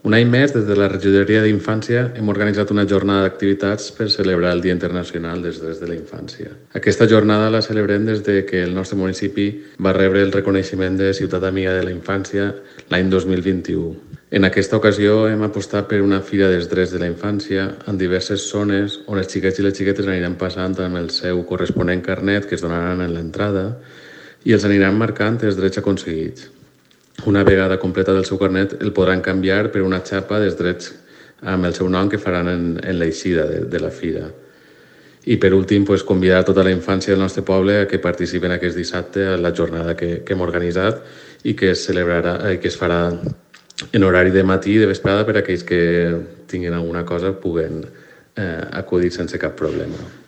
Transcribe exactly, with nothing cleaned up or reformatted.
Un any més, des de la Regidoria d'Infància, hem organitzat una jornada d'activitats per celebrar el Dia Internacional dels Drets de la Infància. Aquesta jornada la celebrem des de que el nostre municipi va rebre el reconeixement de Ciutat Amiga de la Infància l'any dos mil vint-i-u. En aquesta ocasió hem apostat per una fira dels drets de la infància en diverses zones on els xiquets i les xiquetes aniran passant amb el seu corresponent carnet que es donaran en l'entrada i els aniran marcant els drets aconseguits. Una vegada completat el seu carnet, el podran canviar per una xapa dels drets amb el seu nom que faran en, en l'eixida de, de la fira. I per últim, pues, convidar tota la infància del nostre poble a que participen aquest dissabte a la jornada que, que hem organitzat i que es celebrarà, eh, que es farà en horari de matí i de vesprada per a aquells que tinguin alguna cosa puguen eh, acudir sense cap problema.